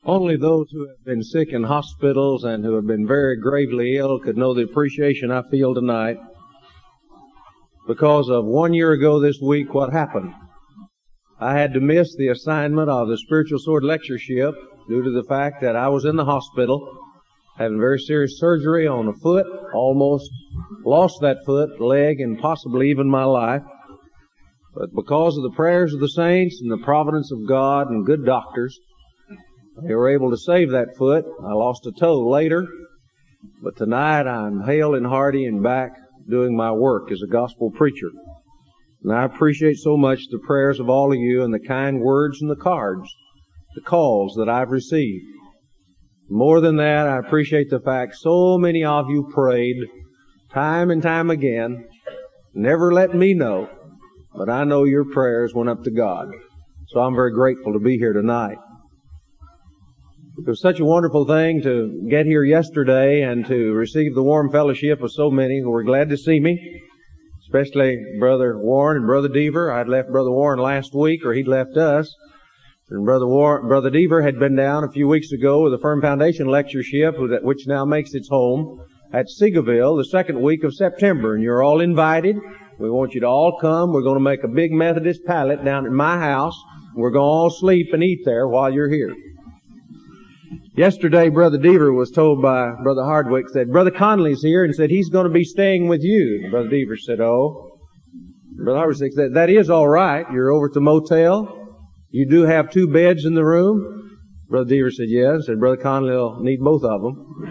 Only those who have been sick in hospitals and who have been very gravely ill could know the appreciation I feel tonight because of 1 year ago this week what happened. I had to miss the assignment of the Spiritual Sword Lectureship due to the fact that I was in the hospital having very serious surgery on a foot, almost lost that foot, leg, and possibly even my life. But because of the prayers of the saints and the providence of God and good doctors, they were able to save that foot. I lost a toe later, but tonight I'm hale and hearty and back doing my work as a gospel preacher. And I appreciate so much the prayers of all of you and the kind words and the cards, the calls that I've received. More than that, I appreciate the fact so many of you prayed time and time again, never let me know, but I know your prayers went up to God. So I'm very grateful to be here tonight. It was such a wonderful thing to get here yesterday and to receive the warm fellowship of so many who were glad to see me, especially Brother Warren and Brother Deaver. I'd left Brother Warren last week, or he'd left us. And Brother Deaver had been down a few weeks ago with the Firm Foundation Lectureship, which now makes its home at Seagoville the second week of September. And you're all invited. We want you to all come. We're going to make a big Methodist pallet down at my house. We're going to all sleep and eat there while you're here. Yesterday, Brother Deaver was told by Brother Hardwick that Brother Conley's here and said he's going to be staying with you. And Brother Deaver said, oh. Brother Hardwick said, that is all right. You're over at the motel. You do have 2 beds in the room. Brother Deaver said, yes. Said Brother Conley will need both of them.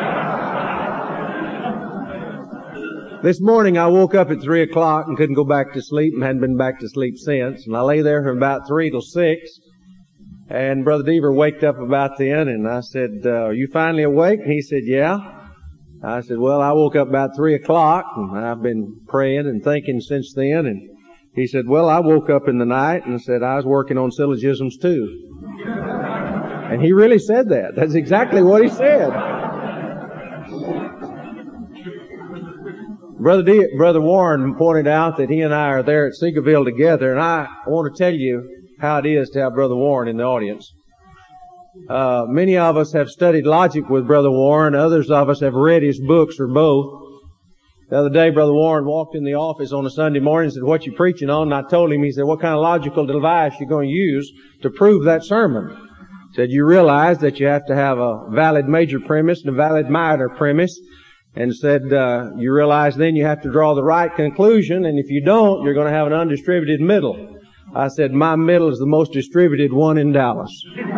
This morning I woke up at 3 o'clock and couldn't go back to sleep and hadn't been back to sleep since. And I lay there from about 3 till 6. And Brother Deaver waked up about then, and I said, are you finally awake? And he said, yeah. I said, well, I woke up about 3 o'clock, and I've been praying and thinking since then. And he said, well, I woke up in the night and said I was working on syllogisms too. And he really said that. That's exactly what he said. Brother Warren pointed out that he and I are there at Seagoville together, and I want to tell you how it is to have Brother Warren in the audience. Many of us have studied logic with Brother Warren. Others of us have read his books or both. The other day, Brother Warren walked in the office on a Sunday morning and said, what you preaching on? And I told him, he said, what kind of logical device you going to use to prove that sermon? He said, you realize that you have to have a valid major premise and a valid minor premise. And said, you realize then you have to draw the right conclusion, and if you don't, you're going to have an undistributed middle. I said, my middle is the most distributed one in Dallas.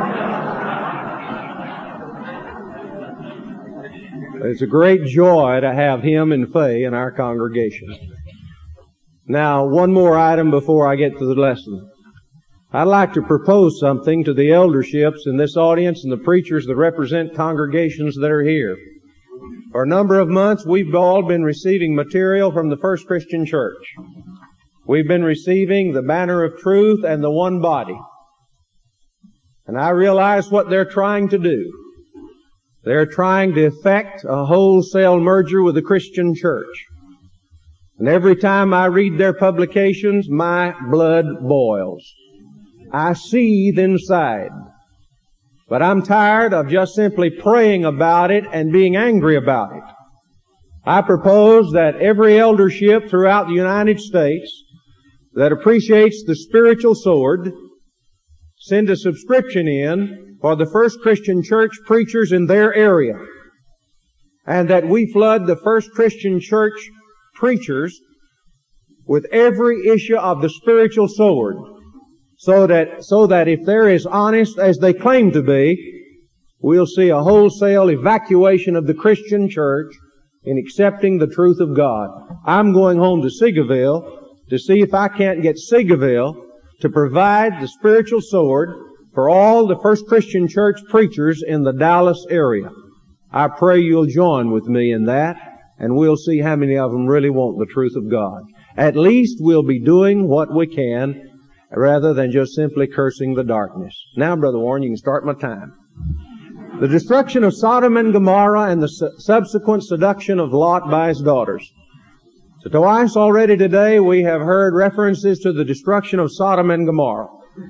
It's a great joy to have him and Faye in our congregation. Now, one more item before I get to the lesson. I'd like to propose something to the elderships in this audience and the preachers that represent congregations that are here. For a number of months, we've all been receiving material from the First Christian Church. We've been receiving the banner of truth and the one body. And I realize what they're trying to do. They're trying to effect a wholesale merger with the Christian church. And every time I read their publications, my blood boils. I seethe inside. But I'm tired of just simply praying about it and being angry about it. I propose that every eldership throughout the United States that appreciates the spiritual sword send a subscription in for the First Christian Church preachers in their area, and that we flood the First Christian Church preachers with every issue of the spiritual sword, so that if they're as honest as they claim to be, we'll see a wholesale evacuation of the Christian church in accepting the truth of God. I'm going home to Seagoville to see if I can't get Seagoville to provide the spiritual sword for all the First Christian Church preachers in the Dallas area. I pray you'll join with me in that, and we'll see how many of them really want the truth of God. At least we'll be doing what we can rather than just simply cursing the darkness. Now, Brother Warren, you can start my time. The destruction of Sodom and Gomorrah and the subsequent seduction of Lot by his daughters. So twice already today we have heard references to the destruction of Sodom and Gomorrah.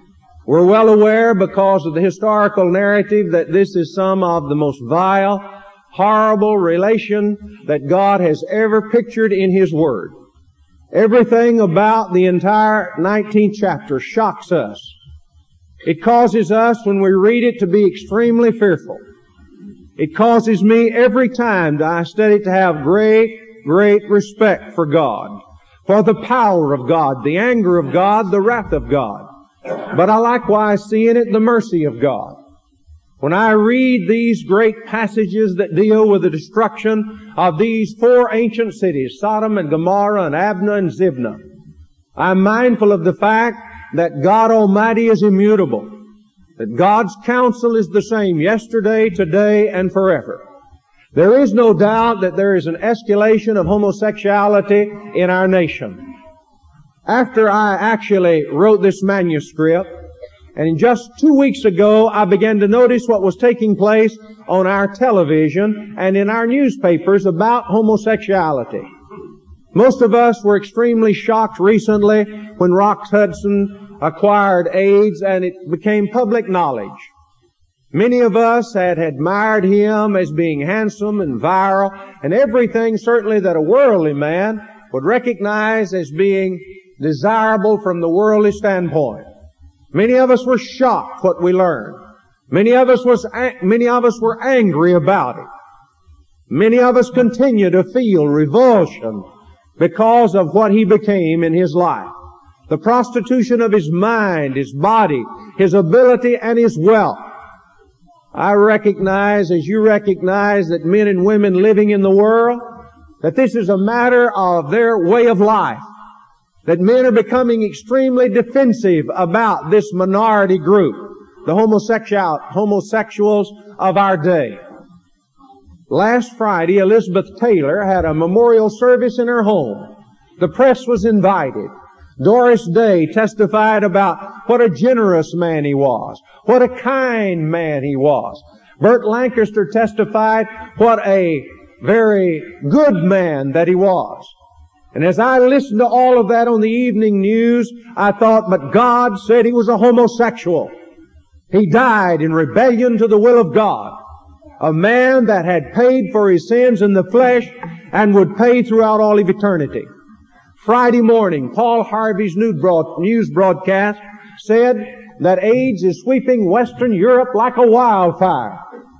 We're well aware because of the historical narrative that this is some of the most vile, horrible relation that God has ever pictured in His Word. Everything about the entire 19th chapter shocks us. It causes us, when we read it, to be extremely fearful. It causes me every time that I study to have great, great respect for God, for the power of God, the anger of God, the wrath of God. But I likewise see in it the mercy of God. When I read these great passages that deal with the destruction of these four ancient cities, Sodom and Gomorrah and Admah and Zibnah, I'm mindful of the fact that God Almighty is immutable, that God's counsel is the same yesterday, today, and forever. There is no doubt that there is an escalation of homosexuality in our nation. After I actually wrote this manuscript, and just 2 weeks ago, I began to notice what was taking place on our television and in our newspapers about homosexuality. Most of us were extremely shocked recently when Rock Hudson acquired AIDS and it became public knowledge. Many of us had admired him as being handsome and virile and everything certainly that a worldly man would recognize as being desirable from the worldly standpoint. Many of us were shocked what we learned. Many of us were angry about it. Many of us continue to feel revulsion because of what he became in his life. The prostitution of his mind, his body, his ability, and his wealth. I recognize, as you recognize, that men and women living in the world, that this is a matter of their way of life. That men are becoming extremely defensive about this minority group, the homosexuals of our day. Last Friday, Elizabeth Taylor had a memorial service in her home. The press was invited. Doris Day testified about what a generous man he was, what a kind man he was. Burt Lancaster testified what a very good man that he was. And as I listened to all of that on the evening news, I thought, but God said he was a homosexual. He died in rebellion to the will of God. A man that had paid for his sins in the flesh and would pay throughout all of eternity. Friday morning, Paul Harvey's news broadcast said that AIDS is sweeping Western Europe like a wildfire.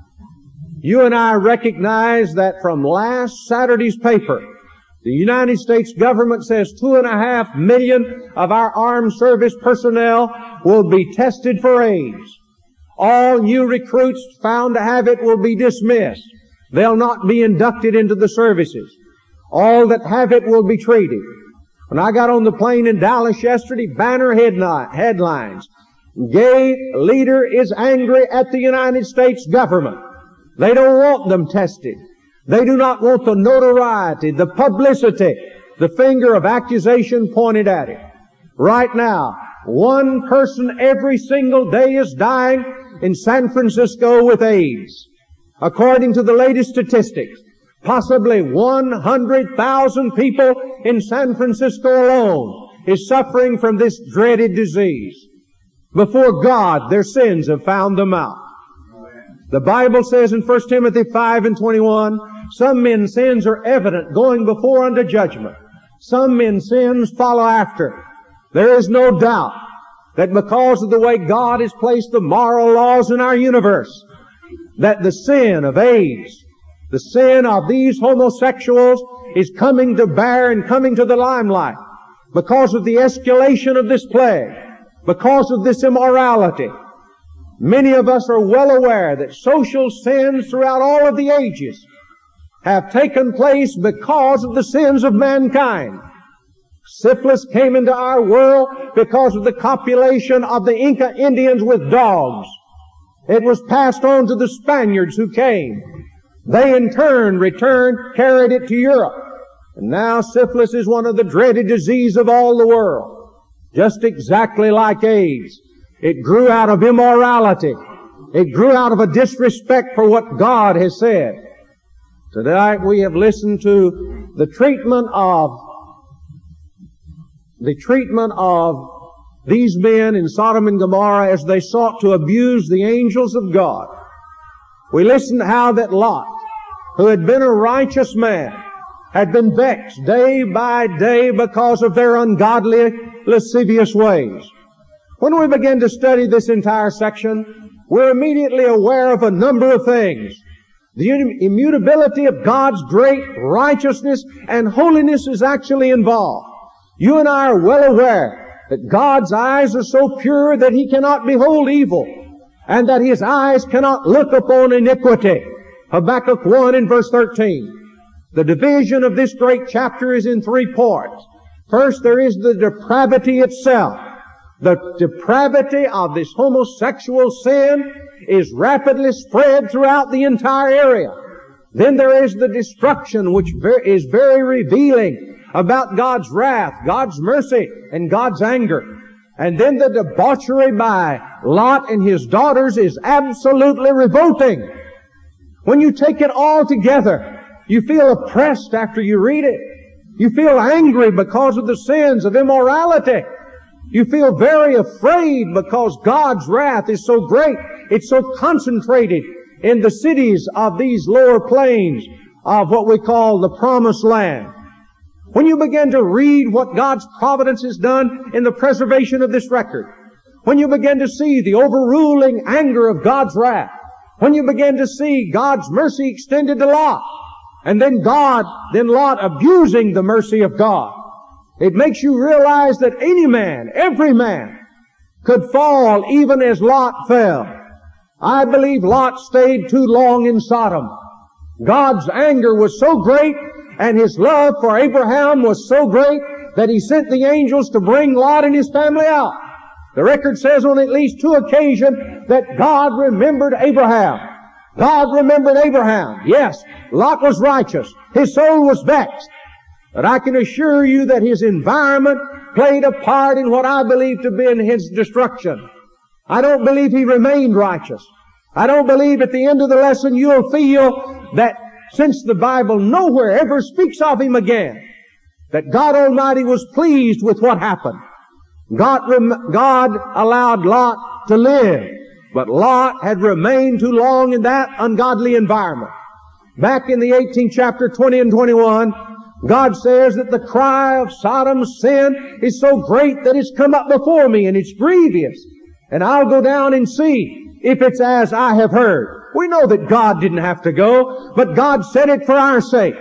You and I recognize that from last Saturday's paper, the United States government says 2.5 million of our armed service personnel will be tested for AIDS. All new recruits found to have it will be dismissed. They'll not be inducted into the services. All that have it will be treated. When I got on the plane in Dallas yesterday, banner headlines. Gay leader is angry at the United States government. They don't want them tested. They do not want the notoriety, the publicity, the finger of accusation pointed at it. Right now, one person every single day is dying in San Francisco with AIDS. According to the latest statistics, possibly 100,000 people in San Francisco alone is suffering from this dreaded disease. Before God, their sins have found them out. The Bible says in 1 Timothy 5:21, some men's sins are evident, going before unto judgment. Some men's sins follow after. There is no doubt that because of the way God has placed the moral laws in our universe, that the sin of AIDS, the sin of these homosexuals is coming to bear and coming to the limelight because of the escalation of this plague, because of this immorality. Many of us are well aware that social sins throughout all of the ages have taken place because of the sins of mankind. Syphilis came into our world because of the copulation of the Inca Indians with dogs. It was passed on to the Spaniards who came. They in turn returned, carried it to Europe. And now syphilis is one of the dreaded diseases of all the world. Just exactly like AIDS. It grew out of immorality. It grew out of a disrespect for what God has said. Tonight we have listened to the treatment of these men in Sodom and Gomorrah as they sought to abuse the angels of God. We listened how that Lot, who had been a righteous man, had been vexed day by day because of their ungodly, lascivious ways. When we begin to study this entire section, we're immediately aware of a number of things. The immutability of God's great righteousness and holiness is actually involved. You and I are well aware that God's eyes are so pure that He cannot behold evil, and that His eyes cannot look upon iniquity. Habakkuk 1 and verse 13. The division of this great chapter is in three parts. First, there is the depravity itself. The depravity of this homosexual sin is rapidly spread throughout the entire area. Then there is the destruction, which is very revealing about God's wrath, God's mercy, and God's anger. And then the debauchery by Lot and his daughters is absolutely revolting. When you take it all together, you feel oppressed after you read it. You feel angry because of the sins of immorality. You feel very afraid because God's wrath is so great. It's so concentrated in the cities of these lower plains of what we call the Promised Land. When you begin to read what God's providence has done in the preservation of this record, when you begin to see the overruling anger of God's wrath, when you begin to see God's mercy extended to Lot, and then Lot abusing the mercy of God, it makes you realize that any man, every man, could fall even as Lot fell. I believe Lot stayed too long in Sodom. God's anger was so great, and His love for Abraham was so great, that He sent the angels to bring Lot and his family out. The record says on at least 2 occasions that God remembered Abraham. God remembered Abraham. Yes, Lot was righteous. His soul was vexed. But I can assure you that his environment played a part in what I believe to be in his destruction. I don't believe he remained righteous. I don't believe at the end of the lesson you'll feel that since the Bible nowhere ever speaks of him again, that God Almighty was pleased with what happened. God allowed Lot to live, but Lot had remained too long in that ungodly environment. Back in the 18th chapter, 20 and 21, God says that the cry of Sodom's sin is so great that it's come up before me, and it's grievous. And I'll go down and see if it's as I have heard. We know that God didn't have to go, but God said it for our sake.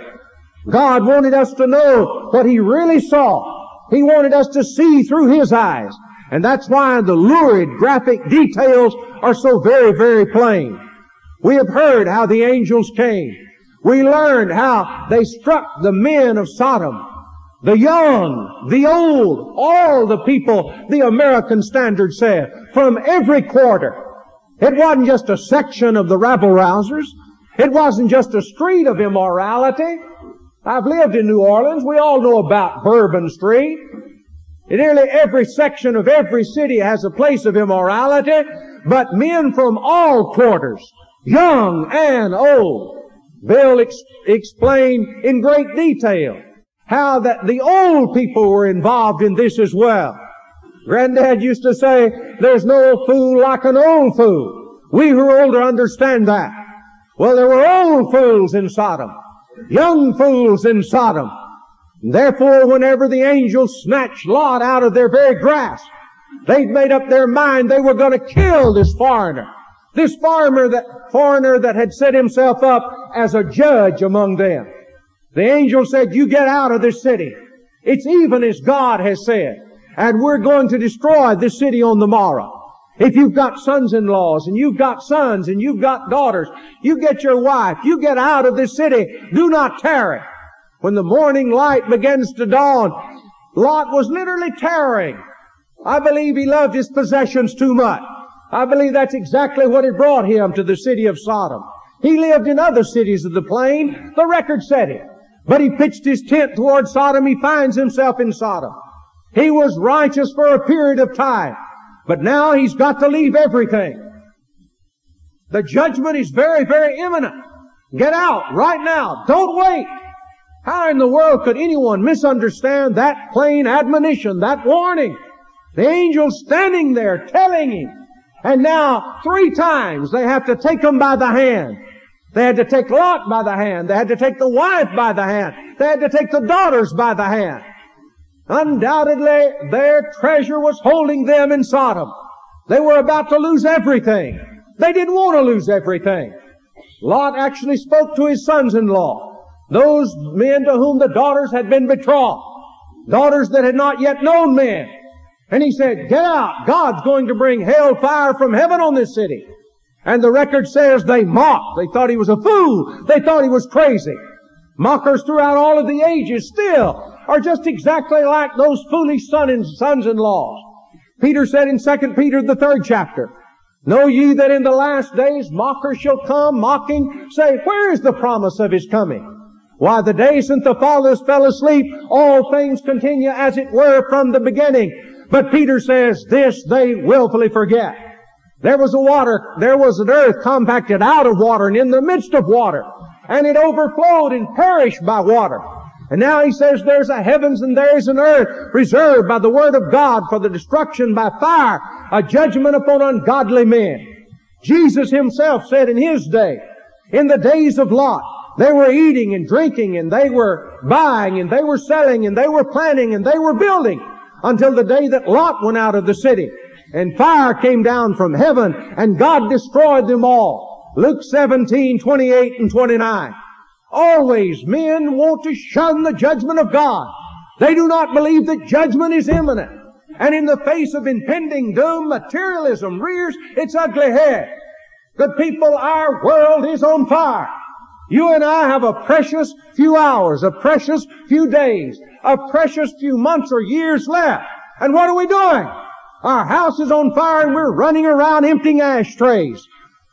God wanted us to know what He really saw. He wanted us to see through His eyes. And that's why the lurid graphic details are so very, very plain. We have heard how the angels came. We learned how they struck the men of Sodom, the young, the old, all the people, the American Standard said, from every quarter. It wasn't just a section of the rabble-rousers. It wasn't just a street of immorality. I've lived in New Orleans. We all know about Bourbon Street. Nearly every section of every city has a place of immorality, but men from all quarters, young and old. Bill explained in great detail how that the old people were involved in this as well. Granddad used to say, there's no fool like an old fool. We who are older understand that. Well, there were old fools in Sodom, young fools in Sodom. Therefore, whenever the angels snatched Lot out of their very grasp, they'd made up their mind they were going to kill this foreigner. This foreigner that had set himself up as a judge among them. The angel said, you get out of this city. It's even as God has said. And we're going to destroy this city on the morrow. If you've got sons-in-laws, and you've got sons, and you've got daughters, you get your wife, you get out of this city. Do not tarry. When the morning light begins to dawn, Lot was literally tarrying. I believe he loved his possessions too much. I believe that's exactly what had brought him to the city of Sodom. He lived in other cities of the plain. The record said it. But he pitched his tent toward Sodom. He finds himself in Sodom. He was righteous for a period of time. But now he's got to leave everything. The judgment is very, very imminent. Get out right now. Don't wait. How in the world could anyone misunderstand that plain admonition, that warning? The angel standing there telling him. And now 3 times they have to take him by the hand. They had to take Lot by the hand. They had to take the wife by the hand. They had to take the daughters by the hand. Undoubtedly, their treasure was holding them in Sodom. They were about to lose everything. They didn't want to lose everything. Lot actually spoke to his sons-in-law, those men to whom the daughters had been betrothed, daughters that had not yet known men. And he said, get out. God's going to bring hellfire from heaven on this city. And the record says they mocked. They thought he was a fool. They thought he was crazy. Mockers throughout all of the ages still are just exactly like those foolish sons-in-law. Peter said in 2 Peter, the 3rd chapter, know ye that in the last days mockers shall come, mocking, say, where is the promise of his coming? Why, the day since the fathers fell asleep, all things continue as it were from the beginning. But Peter says, this they willfully forget. There was an earth compacted out of water and in the midst of water, and it overflowed and perished by water. And now he says there's a heavens and there is an earth reserved by the word of God for the destruction by fire, a judgment upon ungodly men. Jesus himself said in his day, in the days of Lot, they were eating and drinking and they were buying and they were selling and they were planting and they were building until the day that Lot went out of the city. And fire came down from heaven and God destroyed them all. Luke 17:28 and 29. Always men want to shun the judgment of God. They do not believe that judgment is imminent. And in the face of impending doom, materialism rears its ugly head. Good people, our world is on fire. You and I have a precious few hours, a precious few days, a precious few months or years left. And what are we doing? Our house is on fire and we're running around emptying ashtrays.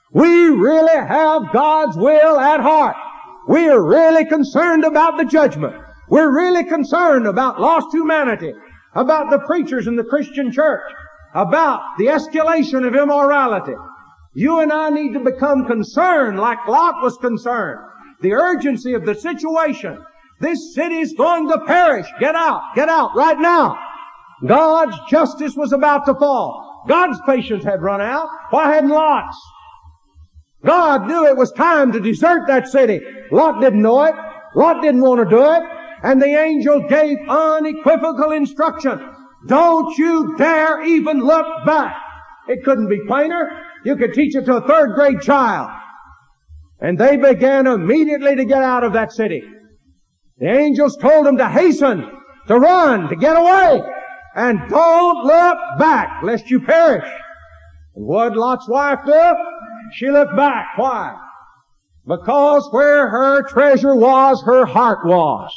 We really have God's will at heart. We are really concerned about the judgment. We're really concerned about lost humanity, about the preachers in the Christian church, about the escalation of immorality. You and I need to become concerned like Lot was concerned. The urgency of the situation. This city is going to perish. Get out right now. God's justice was about to fall. God's patience had run out. Why hadn't Lot's? God knew it was time to desert that city. Lot didn't know it. Lot didn't want to do it. And the angel gave unequivocal instruction. Don't you dare even look back. It couldn't be plainer. You could teach it to a 3rd grade child. And they began immediately to get out of that city. The angels told them to hasten, to run, to get away. And don't look back, lest you perish. And what did Lot's wife do? She looked back. Why? Because where her treasure was, her heart was.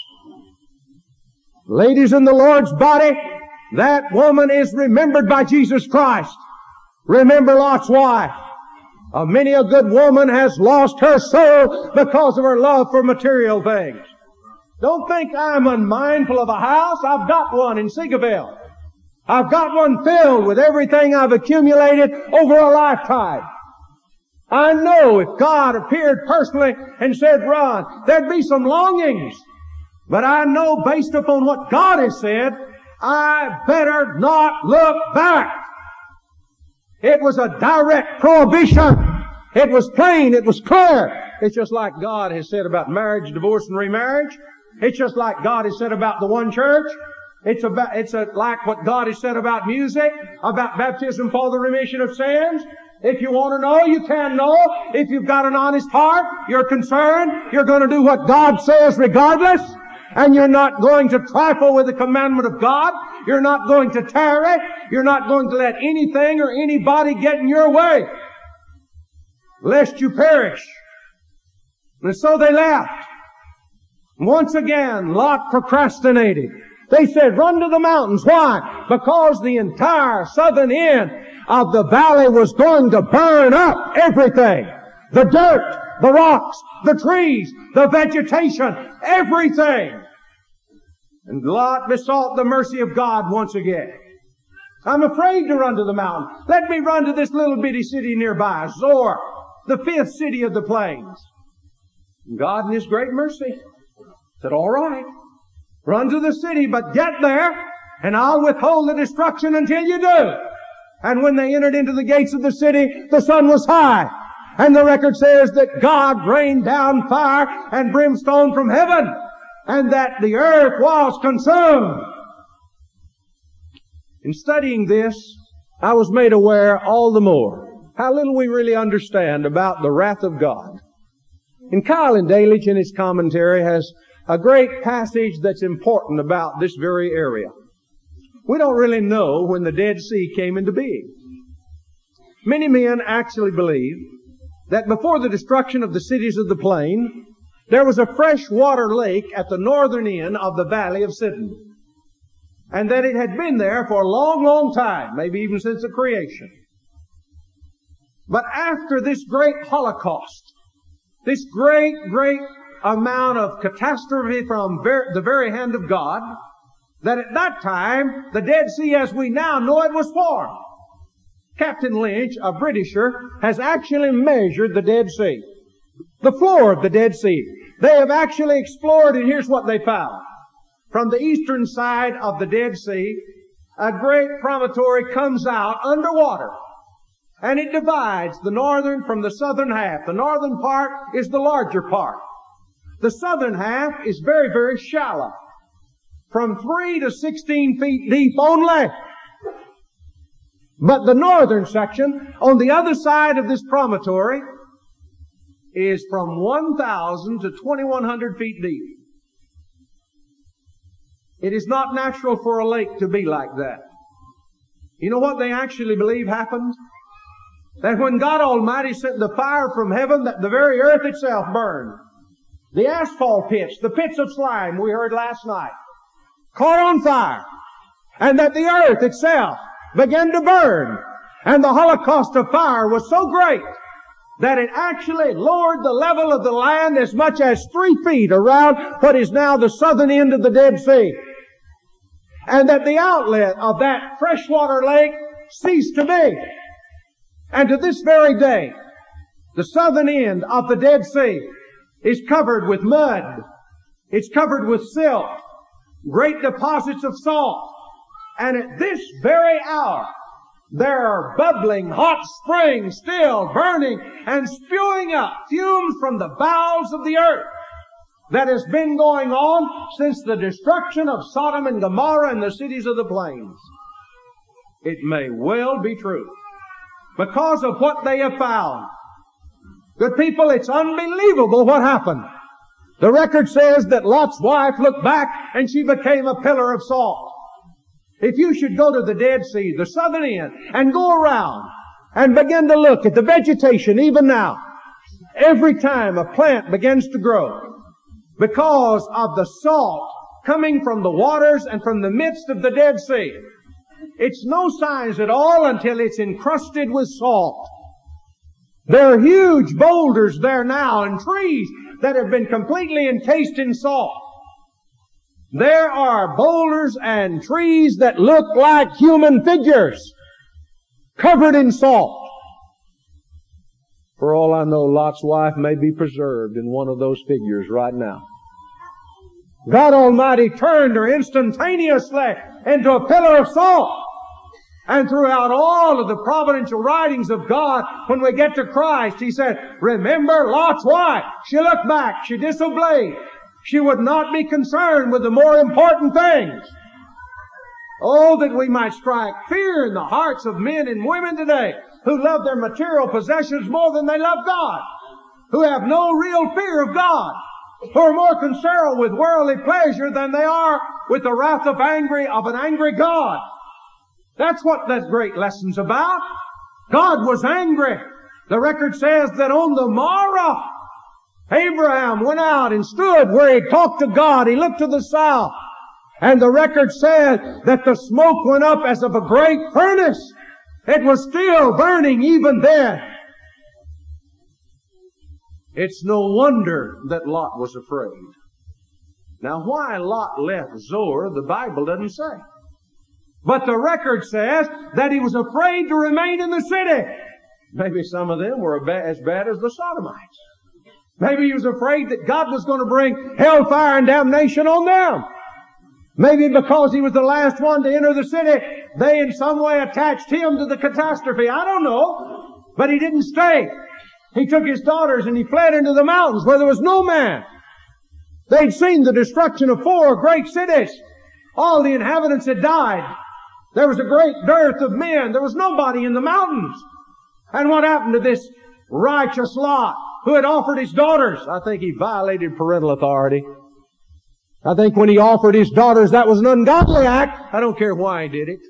Ladies in the Lord's body, that woman is remembered by Jesus Christ. Remember Lot's wife. Many a good woman has lost her soul because of her love for material things. Don't think I'm unmindful of a house. I've got one in Seagoville. I've got one filled with everything I've accumulated over a lifetime. I know if God appeared personally and said, run, there'd be some longings. But I know based upon what God has said, I better not look back. It was a direct prohibition. It was plain. It was clear. It's just like God has said about marriage, divorce, and remarriage. It's just like God has said about the one church. It's like what God has said about music, about baptism for the remission of sins. If you want to know, you can know. If you've got an honest heart, you're concerned, you're going to do what God says regardless, and you're not going to trifle with the commandment of God. You're not going to tarry. You're not going to let anything or anybody get in your way, lest you perish. And so they left. Once again, Lot procrastinated. They said, run to the mountains. Why? Because the entire southern end of the valley was going to burn up everything. The dirt, the rocks, the trees, the vegetation, everything. And Lot besought the mercy of God once again. I'm afraid to run to the mountain. Let me run to this little bitty city nearby, Zoar, the 5th city of the plains. And God in His great mercy said, all right, run to the city, but get there and I'll withhold the destruction until you do. And when they entered into the gates of the city, the sun was high. And the record says that God rained down fire and brimstone from heaven, and that the earth was consumed. In studying this, I was made aware all the more how little we really understand about the wrath of God. And Keil Delitzsch in his commentary has a great passage that's important about this very area. We don't really know when the Dead Sea came into being. Many men actually believe that before the destruction of the cities of the plain, there was a freshwater lake at the northern end of the valley of Sidon. And that it had been there for a long, long time, maybe even since the creation. But after this great Holocaust, this great amount of catastrophe from the very hand of God, that at that time, the Dead Sea as we now know it was formed. Captain Lynch, a Britisher, has actually measured the Dead Sea. The floor of the Dead Sea. They have actually explored, and here's what they found. From the eastern side of the Dead Sea, a great promontory comes out underwater. And it divides the northern from the southern half. The northern part is the larger part. The southern half is very, very shallow. From 3 to 16 feet deep only. But the northern section, on the other side of this promontory, is from 1,000 to 2,100 feet deep. It is not natural for a lake to be like that. You know what they actually believe happened? That when God Almighty sent the fire from heaven, that the very earth itself burned. The asphalt pits, the pits of slime we heard last night, caught on fire. And that the earth itself began to burn. And the holocaust of fire was so great that it actually lowered the level of the land as much as 3 feet around what is now the southern end of the Dead Sea. And that the outlet of that freshwater lake ceased to be. And to this very day, the southern end of the Dead Sea is covered with mud. It's covered with silt. Great deposits of salt. And at this very hour, there are bubbling hot springs still burning and spewing up fumes from the bowels of the earth that has been going on since the destruction of Sodom and Gomorrah and the cities of the plains. It may well be true. Because of what they have found. Good people, it's unbelievable what happened. The record says that Lot's wife looked back and she became a pillar of salt. If you should go to the Dead Sea, the southern end, and go around and begin to look at the vegetation even now, every time a plant begins to grow, because of the salt coming from the waters and from the midst of the Dead Sea, it's no signs at all until it's encrusted with salt. There are huge boulders there now and trees that have been completely encased in salt. There are boulders and trees that look like human figures covered in salt. For all I know, Lot's wife may be preserved in one of those figures right now. God Almighty turned her instantaneously into a pillar of salt. And throughout all of the providential writings of God, when we get to Christ, He said, remember Lot's wife. She looked back. She disobeyed. She would not be concerned with the more important things. Oh, that we might strike fear in the hearts of men and women today who love their material possessions more than they love God, who have no real fear of God, who are more concerned with worldly pleasure than they are with the wrath of an angry God. That's what that great lesson's about. God was angry. The record says that on the morrow, Abraham went out and stood where he talked to God. He looked to the south. And the record said that the smoke went up as of a great furnace. It was still burning even then. It's no wonder that Lot was afraid. Now, why Lot left Zoar, the Bible doesn't say. But the record says that he was afraid to remain in the city. Maybe some of them were as bad as the Sodomites. Maybe he was afraid that God was going to bring hellfire and damnation on them. Maybe because he was the last one to enter the city, they in some way attached him to the catastrophe. I don't know. But he didn't stay. He took his daughters and he fled into the mountains where there was no man. They'd seen the destruction of 4 great cities. All the inhabitants had died. There was a great dearth of men. There was nobody in the mountains. And what happened to this righteous Lot who had offered his daughters? I think he violated parental authority. I think when he offered his daughters, that was an ungodly act. I don't care why he did it.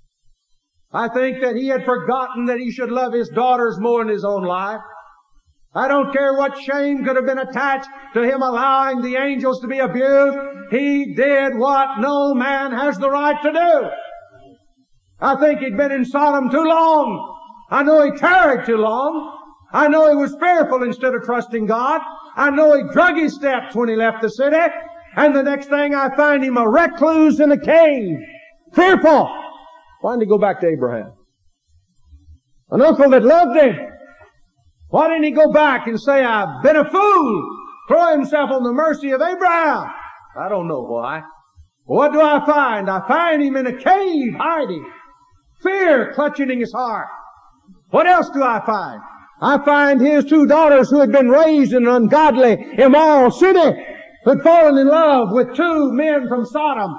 I think that he had forgotten that he should love his daughters more than his own life. I don't care what shame could have been attached to him allowing the angels to be abused. He did what no man has the right to do. I think he'd been in Sodom too long. I know he tarried too long. I know he was fearful instead of trusting God. I know he drug his steps when he left the city. And the next thing I find him a recluse in a cave. Fearful. Why didn't he go back to Abraham? An uncle that loved him. Why didn't he go back and say, I've been a fool? Throw himself on the mercy of Abraham. I don't know why. What do I find? I find him in a cave hiding. Fear clutching in his heart. What else do I find? I find his 2 daughters who had been raised in an ungodly, immoral city, who had fallen in love with 2 men from Sodom.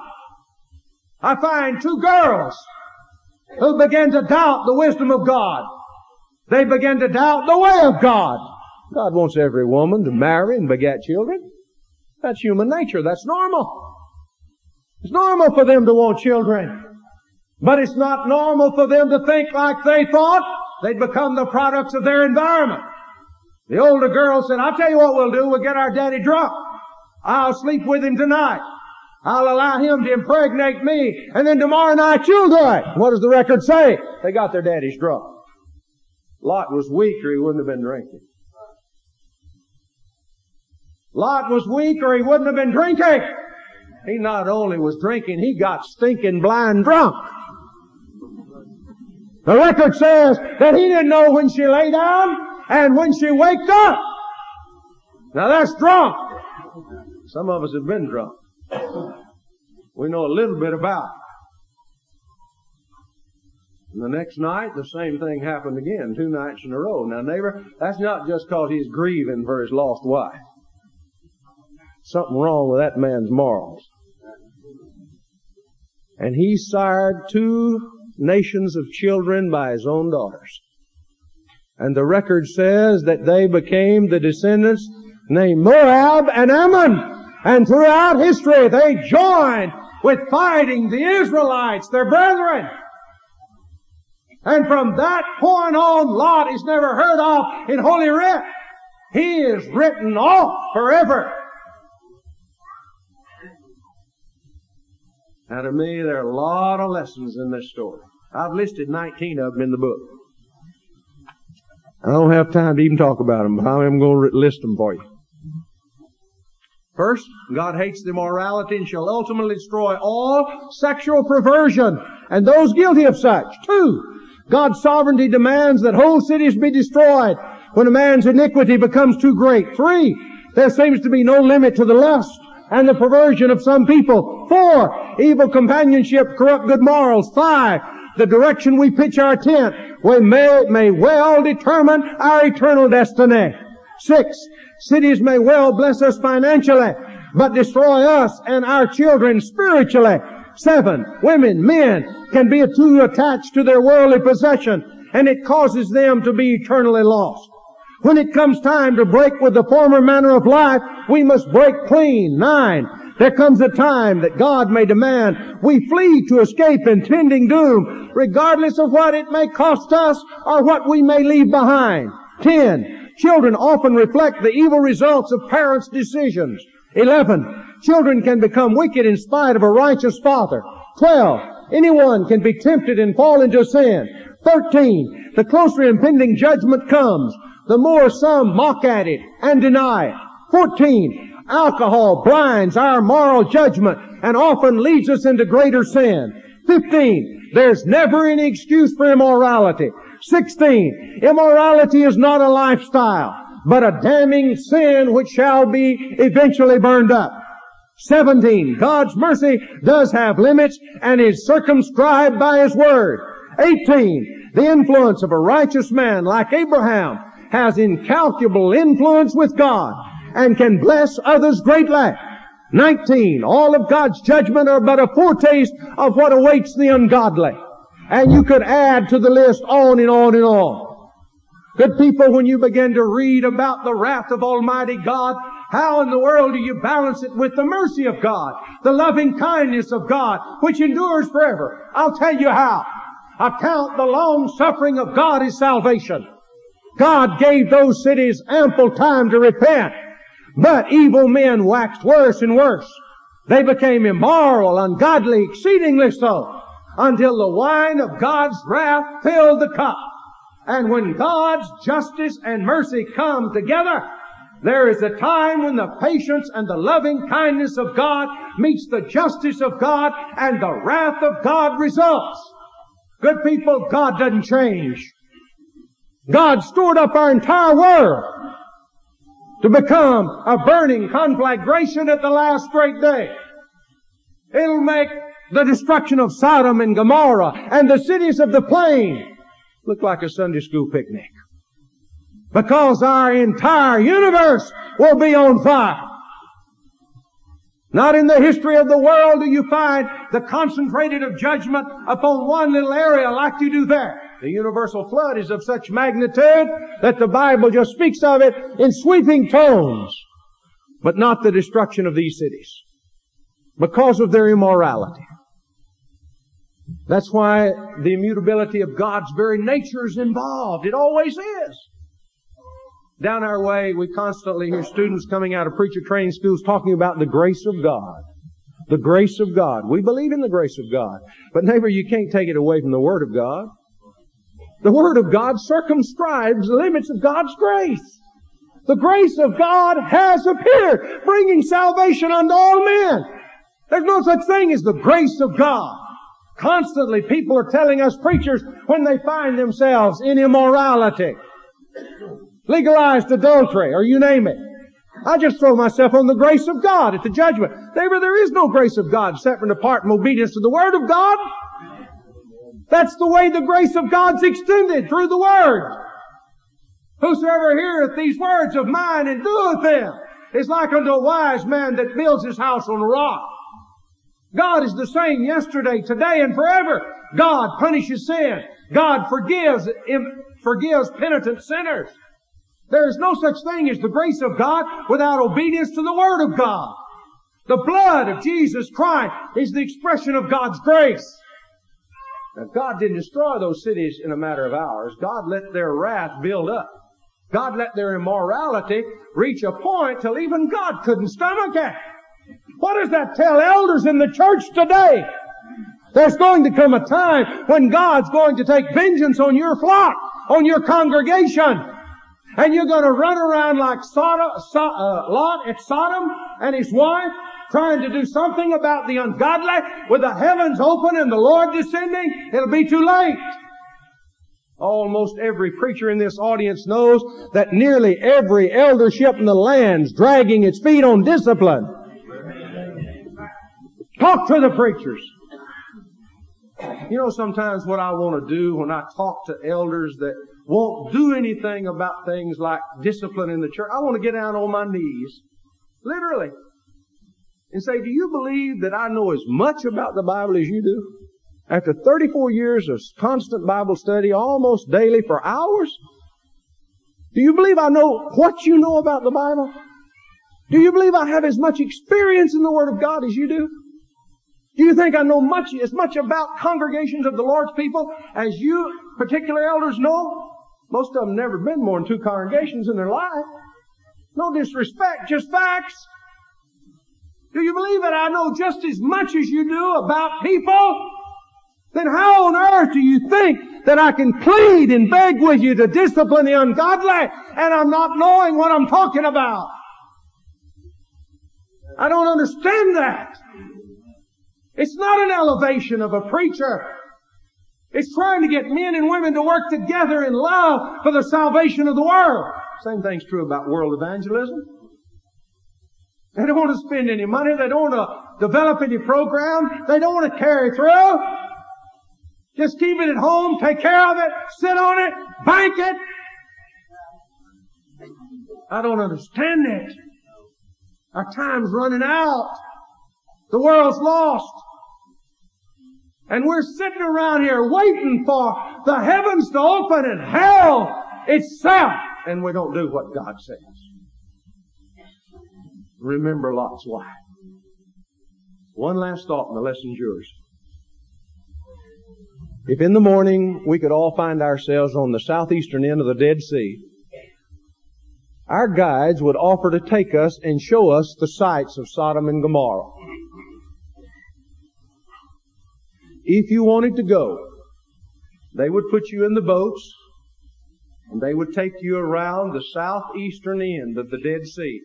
I find 2 girls who began to doubt the wisdom of God. They began to doubt the way of God. God wants every woman to marry and beget children. That's human nature. That's normal. It's normal for them to want children. But it's not normal for them to think like they thought. They'd become the products of their environment. The older girl said, I'll tell you what we'll do. We'll get our daddy drunk. I'll sleep with him tonight. I'll allow him to impregnate me. And then tomorrow night you'll do it. What does the record say? They got their daddies drunk. Lot was weak or he wouldn't have been drinking. Lot was weak or he wouldn't have been drinking. He not only was drinking, he got stinking blind drunk. The record says that he didn't know when she lay down and when she waked up. Now that's drunk. Some of us have been drunk. We know a little bit about it. And the next night, the same thing happened again, 2 nights in a row. Now, neighbor, that's not just because he's grieving for his lost wife. Something wrong with that man's morals. And he sired 2 nations of children by his own daughters. And the record says that they became the descendants named Moab and Ammon. And throughout history, they joined with fighting the Israelites, their brethren. And from that point on, Lot is never heard of in Holy Writ. He is written off forever. Now to me, there are a lot of lessons in this story. I've listed 19 of them in the book. I don't have time to even talk about them, but I am going to list them for you. First, God hates the immorality and shall ultimately destroy all sexual perversion and those guilty of such. 2, God's sovereignty demands that whole cities be destroyed when a man's iniquity becomes too great. 3, there seems to be no limit to the lust and the perversion of some people. 4, evil companionship corrupt good morals. 5, the direction we pitch our tent may well determine our eternal destiny. 6, cities may well bless us financially, but destroy us and our children spiritually. 7, women, men can be too attached to their worldly possession, and it causes them to be eternally lost. When it comes time to break with the former manner of life, we must break clean. 9, there comes a time that God may demand we flee to escape impending doom, regardless of what it may cost us or what we may leave behind. 10, children often reflect the evil results of parents' decisions. 11, children can become wicked in spite of a righteous father. 12, anyone can be tempted and fall into sin. 13, the closer impending judgment comes, the more some mock at it and deny it. 14, alcohol blinds our moral judgment and often leads us into greater sin. 15, there's never any excuse for immorality. 16, immorality is not a lifestyle, but a damning sin which shall be eventually burned up. 17, God's mercy does have limits and is circumscribed by His Word. 18, the influence of a righteous man like Abraham has incalculable influence with God and can bless others greatly. 19, all of God's judgment are but a foretaste of what awaits the ungodly. And you could add to the list on and on and on. Good people, when you begin to read about the wrath of Almighty God, how in the world do you balance it with the mercy of God, the loving kindness of God, which endures forever? I'll tell you how. Account the long suffering of God as salvation. God gave those cities ample time to repent. But evil men waxed worse and worse. They became immoral, ungodly, exceedingly so, until the wine of God's wrath filled the cup. And when God's justice and mercy come together, there is a time when the patience and the loving kindness of God meets the justice of God, and the wrath of God results. Good people, God doesn't change. God stored up our entire world to become a burning conflagration at the last great day. It'll make the destruction of Sodom and Gomorrah and the cities of the plain look like a Sunday school picnic. Because our entire universe will be on fire. Not in the history of the world do you find the concentrated of judgment upon one little area like you do there. The universal flood is of such magnitude that the Bible just speaks of it in sweeping tones. But not the destruction of these cities. Because of their immorality. That's why the immutability of God's very nature is involved. It always is. Down our way, we constantly hear students coming out of preacher training schools talking about the grace of God. The grace of God. We believe in the grace of God. But neighbor, you can't take it away from the Word of God. The Word of God circumscribes the limits of God's grace. The grace of God has appeared, bringing salvation unto all men. There's no such thing as the grace of God. Constantly people are telling us preachers when they find themselves in immorality, legalized adultery, or you name it. I just throw myself on the grace of God at the judgment. Neighbor, there is no grace of God separate and apart from obedience to the Word of God. That's the way the grace of God's extended, through the Word. Whosoever heareth these words of mine and doeth them is like unto a wise man that builds his house on a rock. God is the same yesterday, today, and forever. God punishes sin. God forgives penitent sinners. There is no such thing as the grace of God without obedience to the Word of God. The blood of Jesus Christ is the expression of God's grace. Now, God didn't destroy those cities in a matter of hours. God let their wrath build up. God let their immorality reach a point till even God couldn't stomach it. What does that tell elders in the church today? There's going to come a time when God's going to take vengeance on your flock, on your congregation. And you're going to run around like Lot at Sodom and his wife, trying to do something about the ungodly with the heavens open and the Lord descending. It'll be too late. Almost every preacher in this audience knows that nearly every eldership in the land's dragging its feet on discipline. Talk to the preachers. You know, sometimes what I want to do when I talk to elders that won't do anything about things like discipline in the church, I want to get down on my knees, literally, and say, do you believe that I know as much about the Bible as you do? After 34 years of constant Bible study, almost daily for hours? Do you believe I know what you know about the Bible? Do you believe I have as much experience in the Word of God as you do? Do you think I know as much about congregations of the Lord's people as you particular elders know? Most of them never been more than 2 congregations in their life. No disrespect, just facts. Do you believe that I know just as much as you do about people? Then how on earth do you think that I can plead and beg with you to discipline the ungodly and I'm not knowing what I'm talking about? I don't understand that. It's not an elevation of a preacher. It's trying to get men and women to work together in love for the salvation of the world. Same thing's true about world evangelism. They don't want to spend any money. They don't want to develop any program. They don't want to carry through. Just keep it at home, take care of it, sit on it, bank it. I don't understand that. Our time's running out. The world's lost. And we're sitting around here waiting for the heavens to open and hell itself. And we don't do what God says. Remember Lot's wife. One last thought and the lesson's yours. If in the morning we could all find ourselves on the southeastern end of the Dead Sea, our guides would offer to take us and show us the sights of Sodom and Gomorrah. If you wanted to go, they would put you in the boats and they would take you around the southeastern end of the Dead Sea.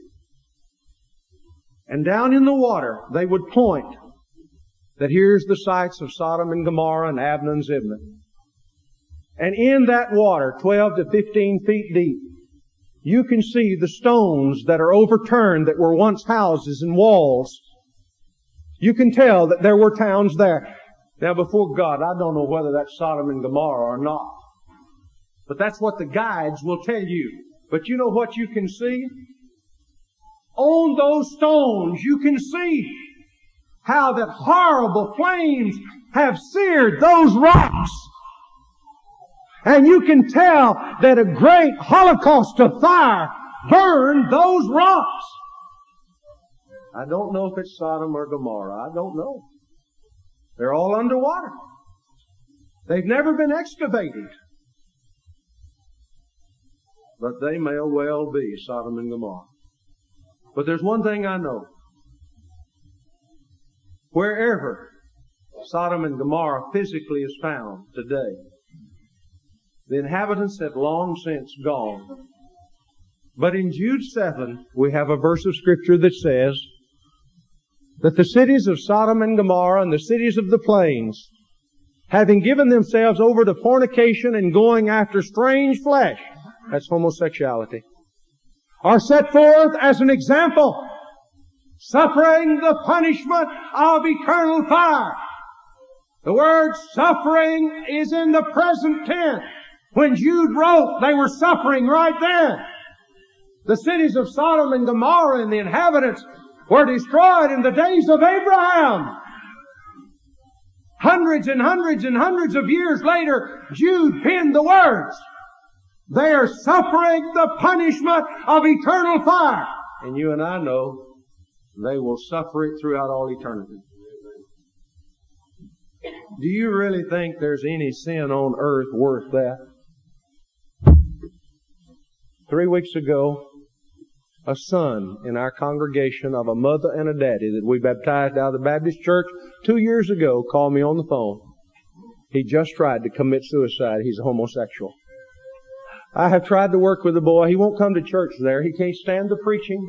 And down in the water, they would point that here's the sights of Sodom and Gomorrah and Admah and Zebulun. And in that water, 12 to 15 feet deep, you can see the stones that are overturned that were once houses and walls. You can tell that there were towns there. Now, before God, I don't know whether that's Sodom and Gomorrah or not. But that's what the guides will tell you. But you know what you can see? On those stones, you can see how that horrible flames have seared those rocks. And you can tell that a great holocaust of fire burned those rocks. I don't know if it's Sodom or Gomorrah. I don't know. They're all underwater. They've never been excavated. But they may well be Sodom and Gomorrah. But there's one thing I know. Wherever Sodom and Gomorrah physically is found today, the inhabitants have long since gone. But in Jude 7, we have a verse of Scripture that says that the cities of Sodom and Gomorrah and the cities of the plains, having given themselves over to fornication and going after strange flesh, that's homosexuality, are set forth as an example, suffering the punishment of eternal fire. The word suffering is in the present tense. When Jude wrote, they were suffering right then. The cities of Sodom and Gomorrah and the inhabitants were destroyed in the days of Abraham. Hundreds and hundreds and hundreds of years later, Jude penned the words, they are suffering the punishment of eternal fire. And you and I know they will suffer it throughout all eternity. Do you really think there's any sin on earth worth that? 3 weeks ago, a son in our congregation of a mother and a daddy that we baptized out of the Baptist church 2 years ago called me on the phone. He just tried to commit suicide. He's a homosexual. I have tried to work with the boy. He won't come to church there. He can't stand the preaching.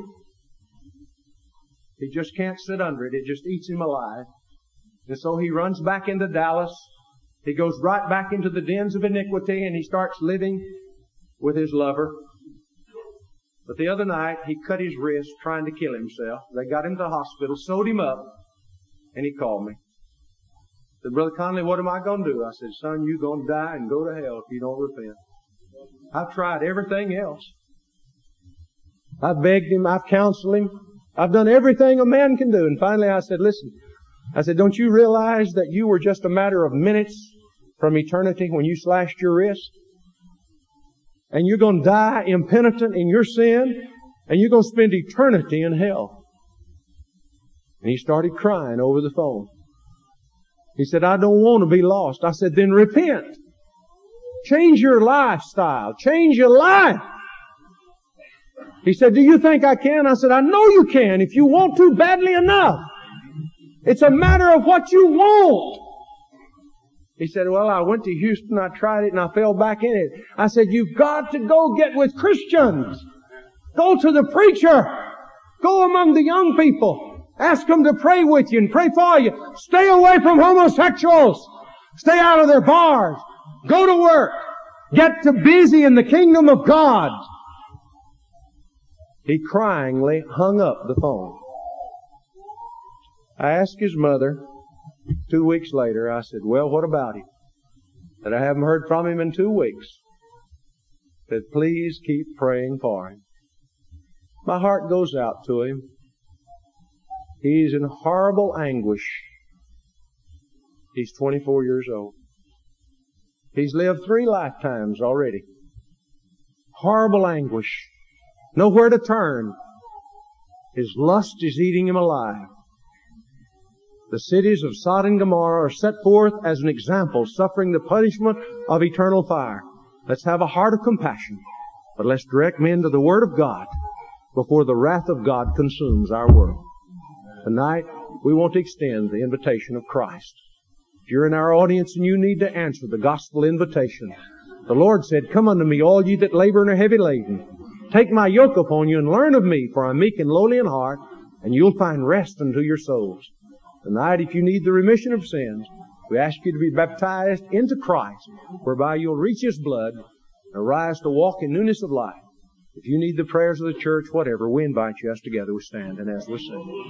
He just can't sit under it. It just eats him alive. And so he runs back into Dallas. He goes right back into the dens of iniquity and he starts living with his lover. But the other night, he cut his wrist trying to kill himself. They got him to the hospital, sewed him up, and he called me. He said, Brother Conley, what am I going to do? I said, son, you're going to die and go to hell if you don't repent. I've tried everything else. I've begged him, I've counseled him, I've done everything a man can do. And finally I said, listen, I said, don't you realize that you were just a matter of minutes from eternity when you slashed your wrist? And you're going to die impenitent in your sin, and you're going to spend eternity in hell. And he started crying over the phone. He said, I don't want to be lost. I said, then repent. Change your lifestyle. Change your life. He said, do you think I can? I said, I know you can if you want to badly enough. It's a matter of what you want. He said, well, I went to Houston, I tried it, and I fell back in it. I said, you've got to go get with Christians. Go to the preacher. Go among the young people. Ask them to pray with you and pray for you. Stay away from homosexuals. Stay out of their bars. Go to work. Get to busy in the kingdom of God. He cryingly hung up the phone. I asked his mother 2 weeks later, I said, well, what about him? That I haven't heard from him in 2 weeks. Said, please keep praying for him. My heart goes out to him. He's in horrible anguish. He's 24 years old. He's lived 3 lifetimes already. Horrible anguish. Nowhere to turn. His lust is eating him alive. The cities of Sodom and Gomorrah are set forth as an example, suffering the punishment of eternal fire. Let's have a heart of compassion, but let's direct men to the Word of God before the wrath of God consumes our world. Tonight, we want to extend the invitation of Christ. If you're in our audience and you need to answer the gospel invitation, the Lord said, come unto me, all ye that labor and are heavy laden. Take my yoke upon you and learn of me, for I'm meek and lowly in heart, and you'll find rest unto your souls. Tonight, if you need the remission of sins, we ask you to be baptized into Christ, whereby you'll reach His blood and arise to walk in newness of life. If you need the prayers of the church, whatever, we invite you as together we stand and as we sing.